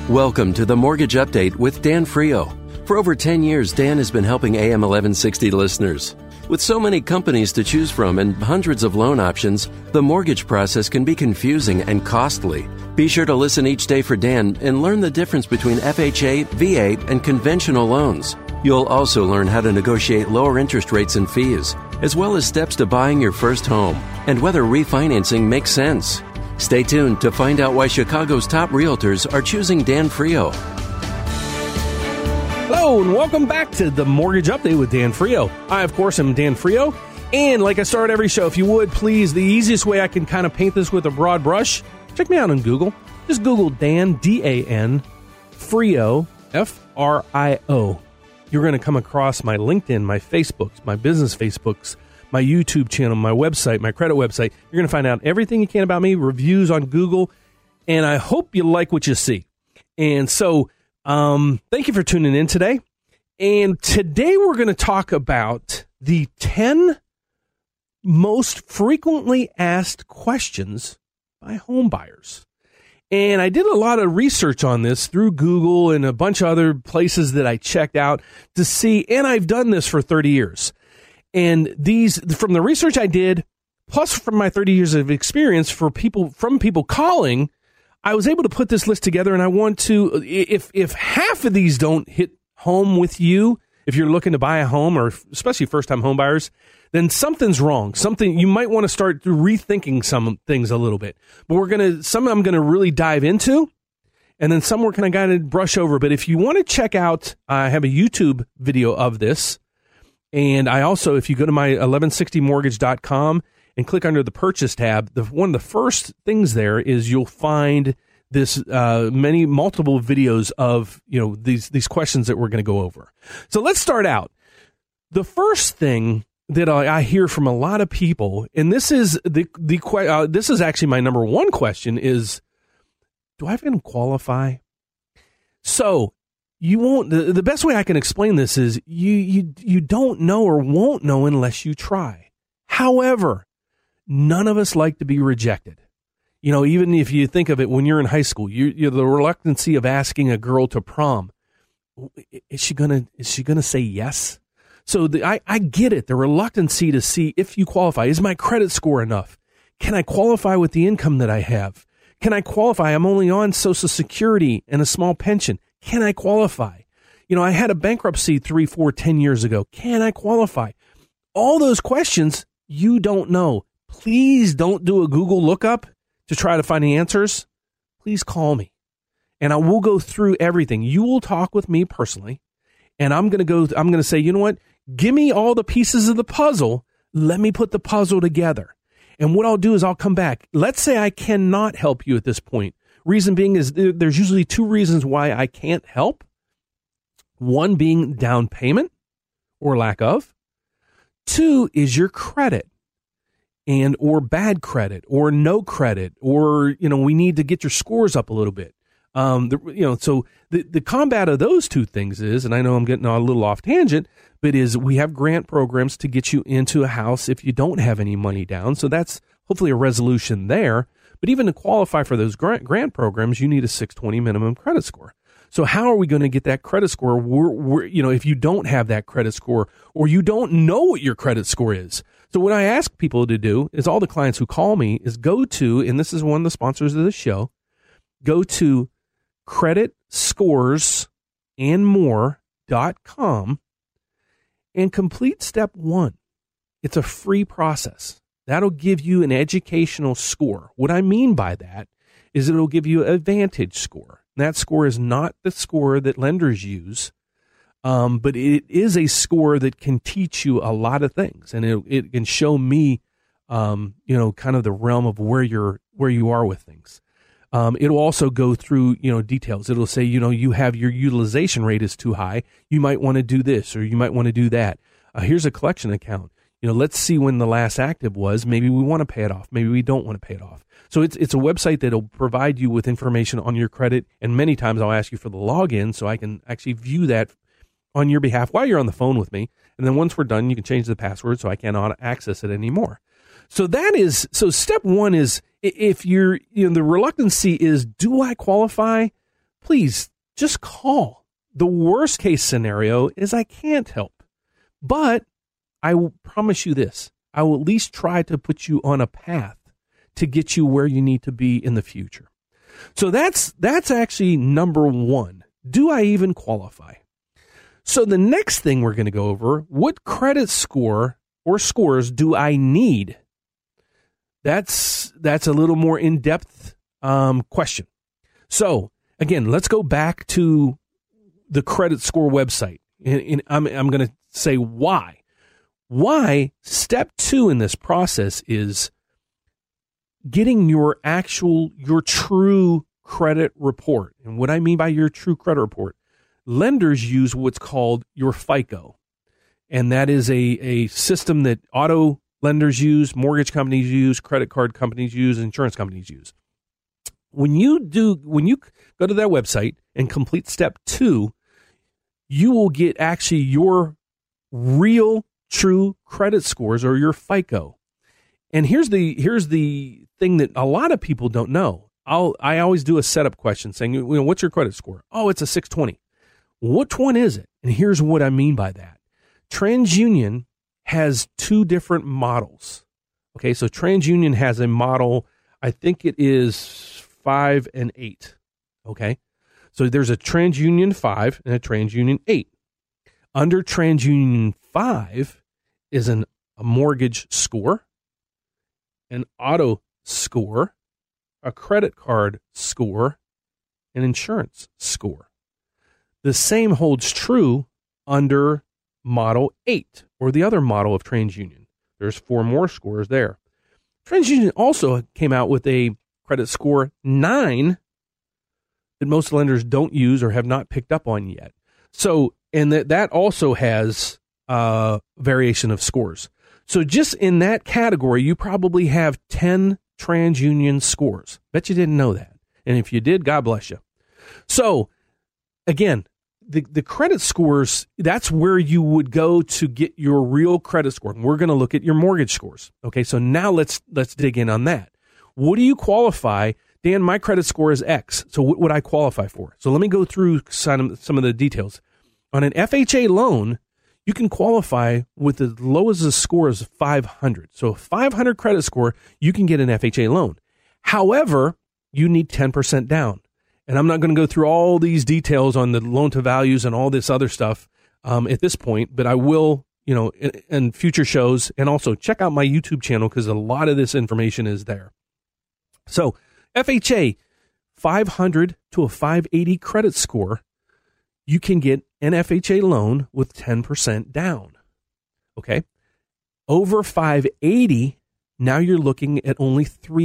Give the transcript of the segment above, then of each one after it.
Welcome to the Mortgage Update with Dan Frio. For over 10 years, Dan has been helping AM 1160 listeners. With so many companies to choose from and hundreds of loan options, the mortgage process can be confusing and costly. Be sure to listen each day for Dan and learn the difference between FHA, VA, and conventional loans. You'll also learn how to negotiate lower interest rates and fees, as well as steps to buying your first home and whether refinancing makes sense. Stay tuned to find out why Chicago's top realtors are choosing Dan Frio. Hello, and welcome back to the Mortgage Update with Dan Frio. I, of course, am Dan Frio. And like I start every show, if you would, please, the easiest way I can kind of paint this with a broad brush, check me out on Google. Just Google Dan, D-A-N, Frio, F-R-I-O. You're going to come across my LinkedIn, my Facebooks, my business Facebooks, my YouTube channel, my website, my credit website. You're going to find out everything you can about me, reviews on Google, and I hope you like what you see. And so, thank you for tuning in today. And today we're going to talk about the 10 most frequently asked questions by home buyers. And I did a lot of research on this through Google and a bunch of other places that I checked out to see, and I've done this for 30 years. And these, from the research I did, plus from my 30 years of experience from people calling, I was able to put this list together. And I want to, if half of these don't hit home with you, if you're looking to buy a home, or especially first-time home buyers, then something's wrong. Something you might want to start rethinking some things a little bit. But some I'm gonna really dive into, and then some we're kind of brush over. But if you want to check out, I have a YouTube video of this. And I also, if you go to my 1160mortgage.com and click under the purchase tab, one of the first things there is you'll find this multiple videos of these questions that we're going to go over. So let's start out. The first thing that I hear from a lot of people, and this is this is actually my number one question, is, do I even qualify? So you won't. The best way I can explain this is you don't know or won't know unless you try. However, none of us like to be rejected. Even if you think of it when you're in high school, you're the reluctancy of asking a girl to prom. Is she gonna say yes? So I get it. The reluctancy to see if you qualify. Is my credit score enough? Can I qualify with the income that I have? Can I qualify? I'm only on Social Security and a small pension. Can I qualify? I had a bankruptcy 3, 4, 10 years ago. Can I qualify? All those questions you don't know. Please don't do a Google lookup to try to find the answers. Please call me, and I will go through everything. You will talk with me personally, and I'm going to say, you know what? Give me all the pieces of the puzzle. Let me put the puzzle together. And what I'll do is I'll come back. Let's say I cannot help you at this point. Reason being is there's usually two reasons why I can't help. One being down payment or lack of. Two is your credit and or bad credit or no credit, or, we need to get your scores up a little bit. So the combat of those two things is, and I know I'm getting a little off tangent, but is we have grant programs to get you into a house if you don't have any money down. So that's hopefully a resolution there. But even to qualify for those grant programs, you need a 620 minimum credit score. So how are we going to get that credit score? If you don't have that credit score, or you don't know what your credit score is. So what I ask people to do is, all the clients who call me, is go to, and this is one of the sponsors of the show, go to creditscoresandmore.com and complete step 1. It's a free process. That'll give you an educational score. What I mean by that is it'll give you a Vantage score. That score is not the score that lenders use, but it is a score that can teach you a lot of things, and it can show me, kind of the realm of where you are with things. It'll also go through, details. It'll say, you have your utilization rate is too high. You might want to do this, or you might want to do that. Here's a collection account. Let's see when the last active was. Maybe we want to pay it off. Maybe we don't want to pay it off. So it's a website that'll provide you with information on your credit. And many times I'll ask you for the login so I can actually view that on your behalf while you're on the phone with me. And then once we're done, you can change the password so I cannot access it anymore. So step 1 is, if you're, the reluctancy is, do I qualify? please just call. The worst case scenario is I can't help, but I will promise you this. I will at least try to put you on a path to get you where you need to be in the future. So that's actually number one. Do I even qualify? So the next thing we're going to go over, what credit score or scores do I need? That's a little more in-depth question. So again, let's go back to the credit score website. And I'm going to say why. Why step 2 in this process is getting your true credit report. And what I mean by your true credit report, lenders use what's called your FICO. And that is a system that auto lenders use, mortgage companies use, credit card companies use, insurance companies use. When you go to that website and complete step 2, you will get actually your real true credit scores or your FICO. And here's the thing that a lot of people don't know. I always do a setup question saying, what's your credit score? Oh, it's a 620. Which one is it? And here's what I mean by that. TransUnion has 2 different models. Okay, so TransUnion has a model, I think it is 5 and 8. Okay, so there's a TransUnion 5 and a TransUnion 8. Under TransUnion 5 is a mortgage score, an auto score, a credit card score, an insurance score. The same holds true under Model 8, or the other model of TransUnion. There's 4 more scores there. TransUnion also came out with a credit score 9 that most lenders don't use or have not picked up on yet. So, and that also has variation of scores. So just in that category, you probably have 10 TransUnion scores. Bet you didn't know that. And if you did, God bless you. So again, the credit scores, that's where you would go to get your real credit score. And we're going to look at your mortgage scores. Okay, so now let's dig in on that. What do you qualify? Dan, my credit score is X. So what would I qualify for? So let me go through some of the details. On an FHA loan, you can qualify with as low as a score as 500. So a 500 credit score, you can get an FHA loan. However, you need 10% down. And I'm not going to go through all these details on the loan to values and all this other stuff at this point, but I will, in future shows, and also check out my YouTube channel because a lot of this information is there. So FHA, 500 to a 580 credit score, you can get an FHA loan with 10% down. Okay. Over 580, now you're looking at only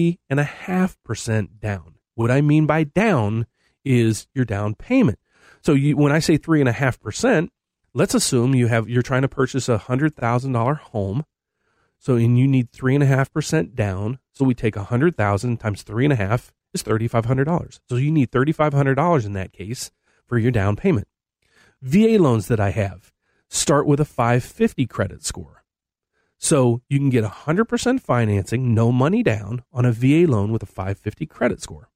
3.5% down. What I mean by down is your down payment. So when I say 3.5%, let's assume you're trying to purchase a $100,000 home. So, and you need 3.5% down. So we take 100,000 times 3.5 is $3,500. So you need $3,500 in that case for your down payment. VA loans that I have start with a 550 credit score. So you can get 100% financing, no money down on a VA loan with a 550 credit score.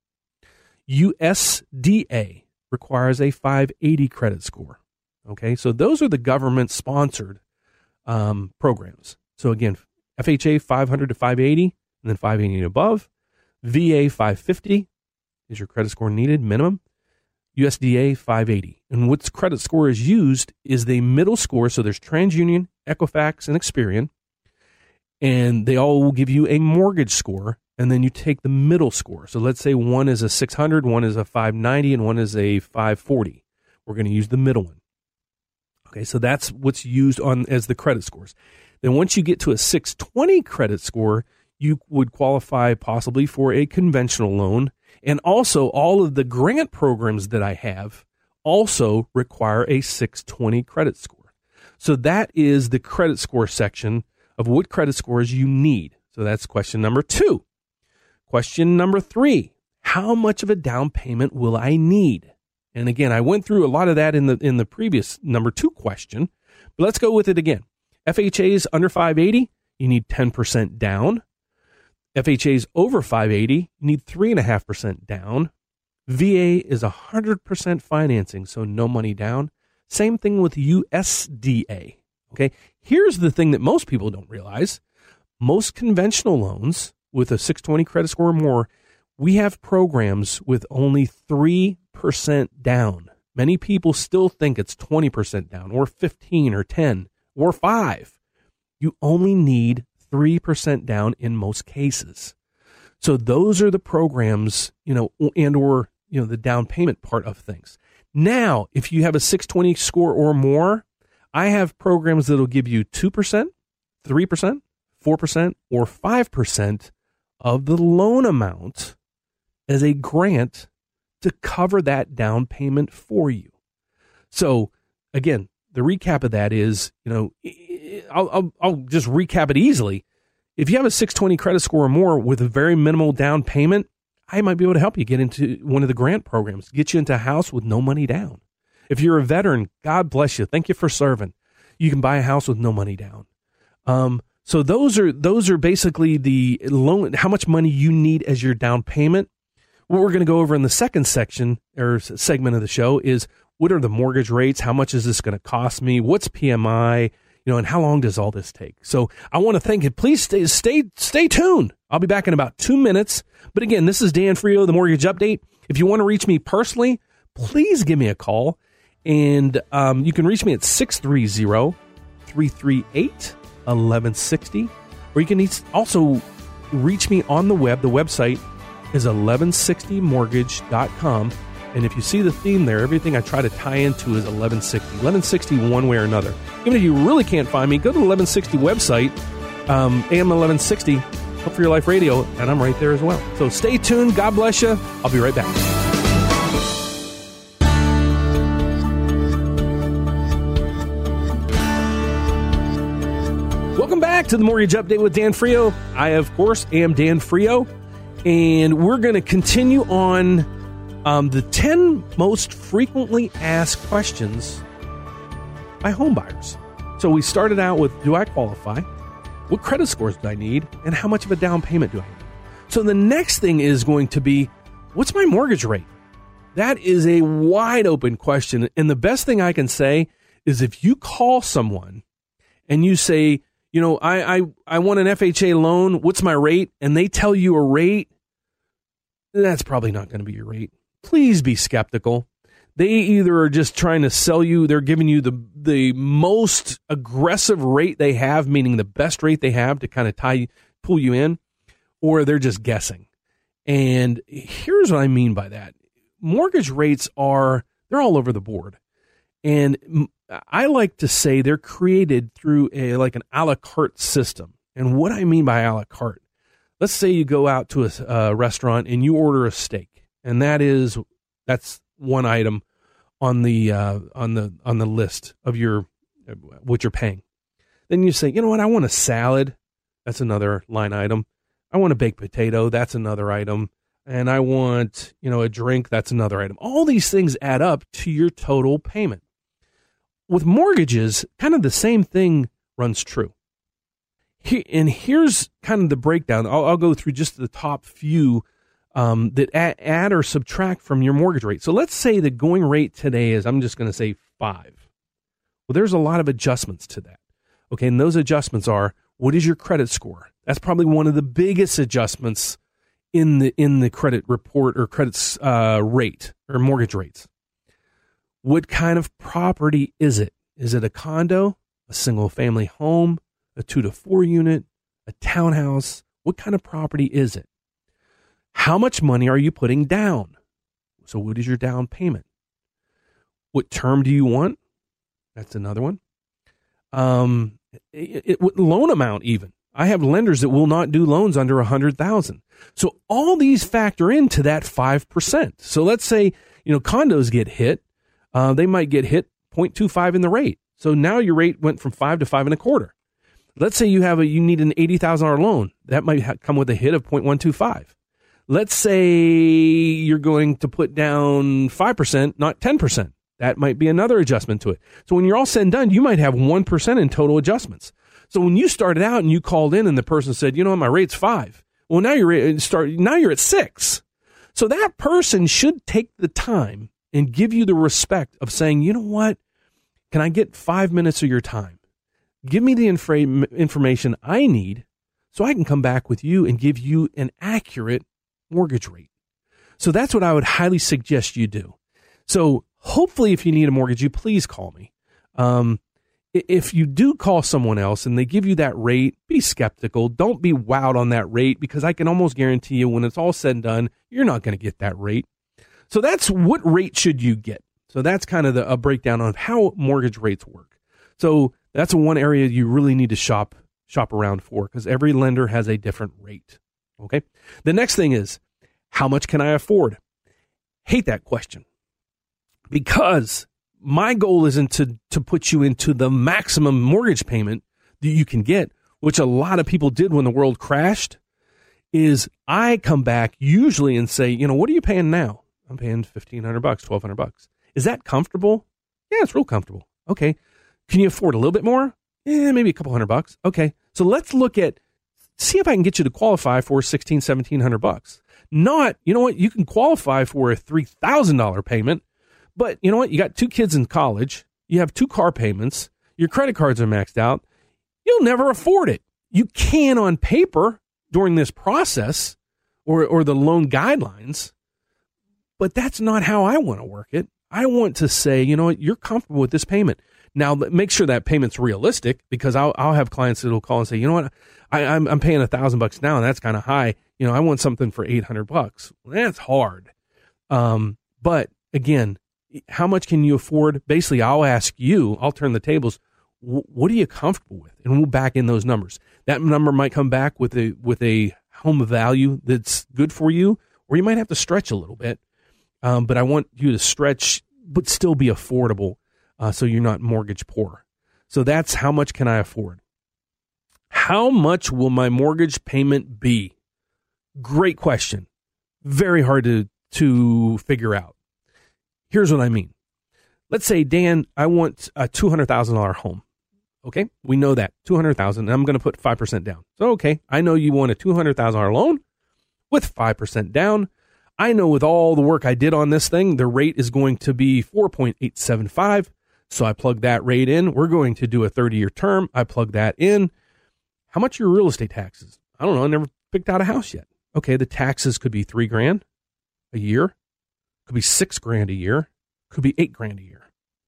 USDA requires a 580 credit score. Okay, so those are the government-sponsored programs. So again, FHA 500 to 580, and then 580 and above. VA 550 is your credit score needed, minimum. USDA 580. And what's credit score is used is the middle score. So there's TransUnion, Equifax, and Experian. And they all will give you a mortgage score. And then you take the middle score. So let's say one is a 600, one is a 590, and one is a 540. We're going to use the middle one. Okay, so that's what's used as the credit scores. Then once you get to a 620 credit score, you would qualify possibly for a conventional loan. And also all of the grant programs that I have also require a 620 credit score. So that is the credit score section of what credit scores you need. So that's question number 2. Question number 3, how much of a down payment will I need? And again, I went through a lot of that in the previous number 2 question, but let's go with it again. FHA's under 580, you need 10% down. FHA's over 580, you need 3.5% down. VA is 100% financing, so no money down. Same thing with USDA. Okay, here's the thing that most people don't realize. Most conventional loans with a 620 credit score or more, we have programs with only 3% down. Many people still think it's 20% down or 15 or 10 or 5. You only need 3% down in most cases. So those are the programs, and or, the down payment part of things. Now, if you have a 620 score or more, I have programs that'll give you 2%, 3%, 4%, or 5% of the loan amount as a grant to cover that down payment for you. So again, the recap of that is, I'll just recap it easily. If you have a 620 credit score or more with a very minimal down payment, I might be able to help you get into one of the grant programs, get you into a house with no money down. If you're a veteran, God bless you. Thank you for serving. You can buy a house with no money down. So those are basically the loan, how much money you need as your down payment. What we're going to go over in the second section or segment of the show is what are the mortgage rates? How much is this going to cost me? What's PMI? And how long does all this take? So I want to thank you. Please stay tuned. I'll be back in about 2 minutes. But again, this is Dan Frio, the Mortgage Update. If you want to reach me personally, please give me a call. And you can reach me at 630-338-1160. Or you can also reach me on the web. The website is 1160mortgage.com. And if you see the theme there, everything I try to tie into is 1160. 1160 one way or another. Even if you really can't find me, go to the 1160 website, AM 1160, Hope for Your Life Radio, and I'm right there as well. So stay tuned. God bless you. I'll be right back. Welcome back to the Mortgage Update with Dan Frio. I, of course, am Dan Frio, and we're going to continue on the 10 most frequently asked questions by home buyers. So we started out with, do I qualify? What credit scores do I need? And how much of a down payment do I need? So the next thing is going to be, what's my mortgage rate? That is a wide open question. And the best thing I can say is if you call someone and you say, I want an FHA loan, what's my rate? And they tell you a rate, that's probably not going to be your rate. Please be skeptical. They either are just trying to sell you, they're giving you the most aggressive rate they have, meaning the best rate they have to kind of pull you in, or they're just guessing. And here's what I mean by that. Mortgage rates they're all over the board. And I like to say they're created through an a la carte system. And what I mean by a la carte, let's say you go out to a restaurant and you order a steak, and that's one item on the list of what you're paying. Then you say, you know what, I want a salad. That's another line item. I want a baked potato. That's another item. And I want, a drink. That's another item. All these things add up to your total payment. With mortgages, kind of the same thing runs true. And here's kind of the breakdown. I'll go through just the top few that add or subtract from your mortgage rate. So let's say the going rate today is, I'm just going to say 5. Well, there's a lot of adjustments to that. Okay, and those adjustments are, what is your credit score? That's probably one of the biggest adjustments in the credit report or credit rate or mortgage rates. What kind of property is it? Is it a condo, a single family home, a 2 to 4 unit, a townhouse? What kind of property is it? How much money are you putting down? So what is your down payment? What term do you want? That's another one. What loan amount even? I have lenders that will not do loans under $100,000. So all these factor into that 5%. So let's say, condos get hit. They might get hit 0.25 in the rate. So now your rate went from 5 to 5.25. Let's say you need an $80,000 loan. That might come with a hit of 0.125. Let's say you're going to put down 5%, not 10%. That might be another adjustment to it. So when you're all said and done, you might have 1% in total adjustments. So when you started out and you called in and the person said, my rate's 5. Well, now you're at 6. So that person should take the time and give you the respect of saying, you know what? Can I get 5 minutes of your time? Give me the information I need so I can come back with you and give you an accurate mortgage rate. So that's what I would highly suggest you do. So hopefully if you need a mortgage, you please call me. If you do call someone else and they give you that rate, be skeptical. Don't be wowed on that rate, because I can almost guarantee you when it's all said and done, you're not going to get that rate. So that's what rate should you get. So that's kind of a breakdown of how mortgage rates work. So that's one area you really need to shop around for, because every lender has a different rate. Okay. The next thing is, how much can I afford? Hate that question, because my goal isn't to put you into the maximum mortgage payment that you can get, which a lot of people did when the world crashed. Is I come back usually and say, what are you paying now? I'm paying $1,500, $1,200. Is that comfortable? Yeah, it's real comfortable. Okay. Can you afford a little bit more? Yeah, maybe a couple $100. Okay. So let's see if I can get you to qualify for $1,600, $1,700. Not, you can qualify for a $3,000 payment, but you know what? You got 2 kids in college. You have 2 car payments. Your credit cards are maxed out. You'll never afford it. You can on paper during this process or the loan guidelines, but that's not how I want to work it. I want to say, you're comfortable with this payment. Now, make sure that payment's realistic, because I'll have clients that'll call and say, I'm paying $1,000 now, and that's kind of high. I want something for $800. Well, that's hard. But again, how much can you afford? Basically, I'll turn the tables. What are you comfortable with? And we'll back in those numbers. That number might come back with a home value that's good for you, or you might have to stretch a little bit. But I want you to stretch, but still be affordable, so you're not mortgage poor. So that's how much can I afford? How much will my mortgage payment be? Great question. Very hard to figure out. Here's what I mean. Let's say, Dan, I want a $200,000 home. Okay, we know that, $200,000, and I'm going to put 5% down. So, okay, I know you want a $200,000 loan with 5% down. I know with all the work I did on this thing, the rate is going to be 4.875. So I plug that rate in. We're going to do a 30-year term. I plug that in. How much are your real estate taxes? I don't know. I never picked out a house yet. Okay, the taxes could be $3,000 a year. Could be $6,000 a year. Could be $8,000 a year.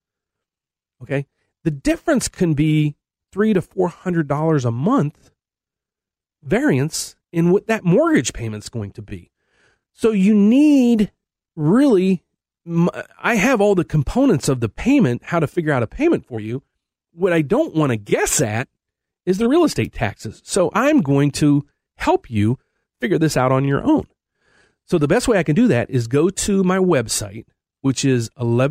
Okay, the difference can be $300 to $400 a month variance in what that mortgage payment's going to be. So you need really, I have all the components of the payment, how to figure out a payment for you. What I don't want to guess at is the real estate taxes. So I'm going to help you figure this out on your own. So the best way I can do that is go to my website, which is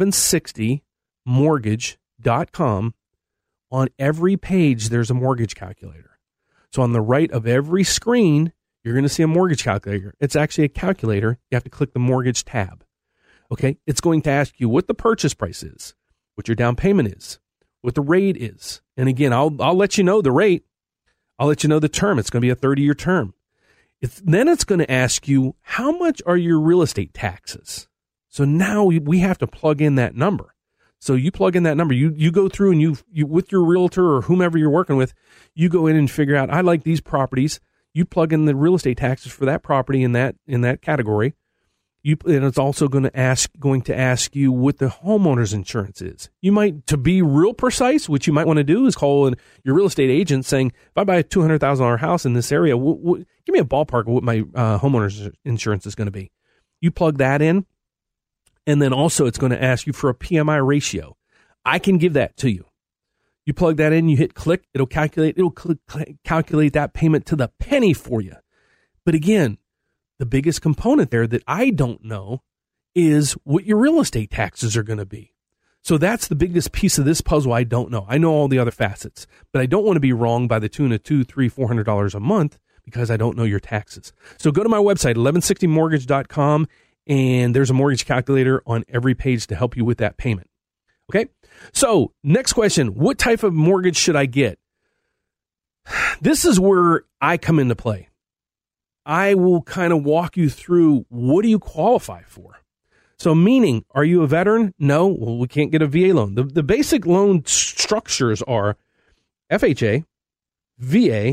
1160mortgage.com. On every page, there's a mortgage calculator. So on the right of every screen, you're going to see a mortgage calculator. It's actually a calculator. You have to click the mortgage tab. Okay. It's going to ask you what the purchase price is, what your down payment is, what the rate is. And again, I'll let you know the rate. I'll let you know the term. It's going to be a 30-year term. Then it's going to ask you, how much are your real estate taxes? So now we have to plug in that number. So you plug in that number. You go through and you with your realtor or whomever you're working with, you go in and figure out, I like these properties. You plug in the real estate taxes for that property in that category. And it's also going to ask you what the homeowner's insurance is. You might, to be real precise, what you might want to do is call in your real estate agent saying, if I buy a $200,000 house in this area, give me a ballpark of what my homeowner's insurance is going to be. You plug that in, and then also it's going to ask you for a PMI ratio. I can give that to you. You plug that in, you hit click, it'll calculate that payment to the penny for you. But again, the biggest component there that I don't know is what your real estate taxes are going to be. So that's the biggest piece of this puzzle I don't know. I know all the other facets, but I don't want to be wrong by the tune of $200, $300, $400 a month because I don't know your taxes. So go to my website, 1160mortgage.com, and there's a mortgage calculator on every page to help you with that payment. Okay? So next question, what type of mortgage should I get? This is where I come into play. I will kind of walk you through, what do you qualify for? So meaning, are you a veteran? No, well, we can't get a VA loan. The basic loan structures are FHA, VA,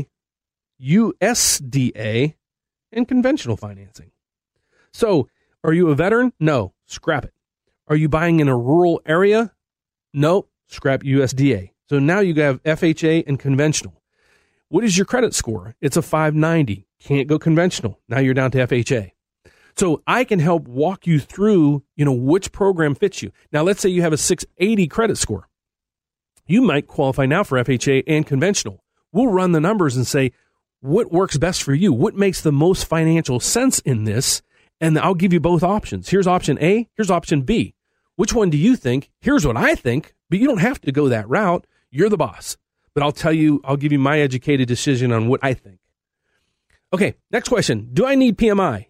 USDA, and conventional financing. So are you a veteran? No, scrap it. Are you buying in a rural area? No, scrap USDA. So now you have FHA and conventional. What is your credit score? It's a 590. Can't go conventional. Now you're down to FHA. So I can help walk you through, which program fits you. Now, let's say you have a 680 credit score. You might qualify now for FHA and conventional. We'll run the numbers and say, what works best for you? What makes the most financial sense in this? And I'll give you both options. Here's option A. Here's option B. Which one do you think? Here's what I think, but you don't have to go that route. You're the boss. But I'll give you my educated decision on what I think. Okay, next question. Do I need PMI?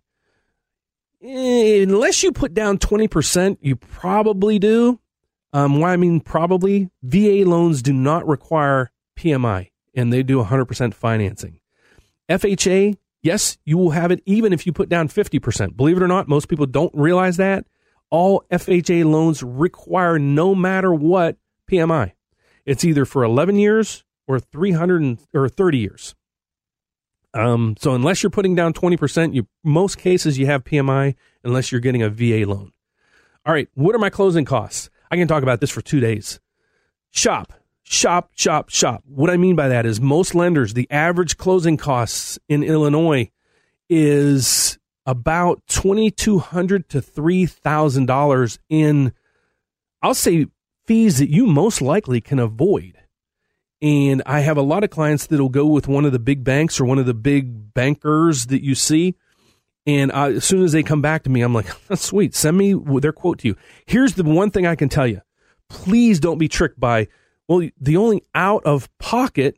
Unless you put down 20%, you probably do. Why I mean probably, VA loans do not require PMI, and they do 100% financing. FHA, yes, you will have it even if you put down 50%. Believe it or not, most people don't realize that. All FHA loans require, no matter what, PMI. It's either for 11 years or 30 years. So unless you're putting down 20%, most cases you have PMI unless you're getting a VA loan. All right, what are my closing costs? I can talk about this for 2 days. Shop. What I mean by that is most lenders, the average closing costs in Illinois is about $2,200 to $3,000 in, I'll say, fees that you most likely can avoid. And I have a lot of clients that'll go with one of the big banks or one of the big bankers that you see. And as soon as they come back to me, I'm like, that's sweet. Send me their quote to you. Here's the one thing I can tell you. Please don't be tricked by, well, the only out-of-pocket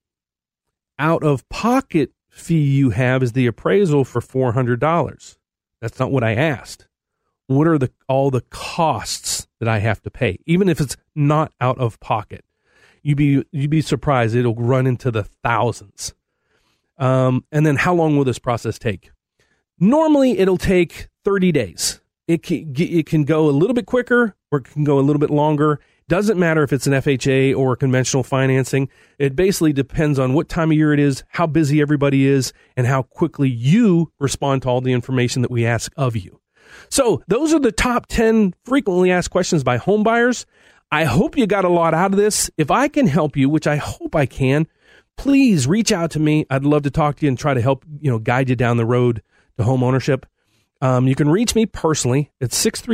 fee you have is the appraisal for $400. That's not what I asked. What are all the costs that I have to pay, even if it's not out of pocket? You'd be surprised. It'll run into the thousands. And then how long will this process take? Normally, it'll take 30 days. It can go a little bit quicker or it can go a little bit longer. Doesn't matter if it's an FHA or conventional financing. It basically depends on what time of year it is, how busy everybody is, and how quickly you respond to all the information that we ask of you. So those are the top 10 frequently asked questions by home buyers. I hope you got a lot out of this. If I can help you, which I hope I can, please reach out to me. I'd love to talk to you and try to help, guide you down the road to home ownership. You can reach me personally at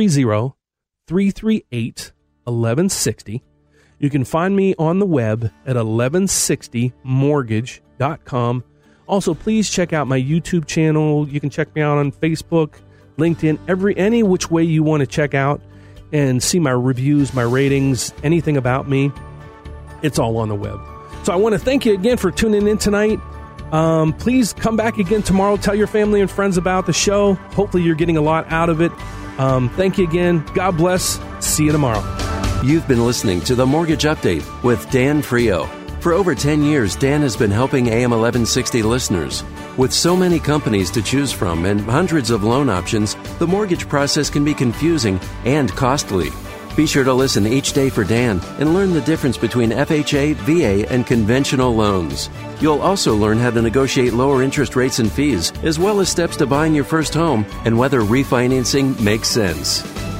630-338-1160. You can find me on the web at 1160mortgage.com. Also, please check out my YouTube channel. You can check me out on Facebook, LinkedIn, any which way you want to check out and see my reviews, my ratings, anything about me. It's all on the web. So I want to thank you again for tuning in tonight. Please come back again tomorrow. Tell your family and friends about the show. Hopefully you're getting a lot out of it. Thank you again. God bless. See you tomorrow. You've been listening to The Mortgage Update with Dan Frio. For over 10 years, Dan has been helping AM 1160 listeners. With so many companies to choose from and hundreds of loan options, the mortgage process can be confusing and costly. Be sure to listen each day for Dan and learn the difference between FHA, VA, and conventional loans. You'll also learn how to negotiate lower interest rates and fees, as well as steps to buying your first home and whether refinancing makes sense.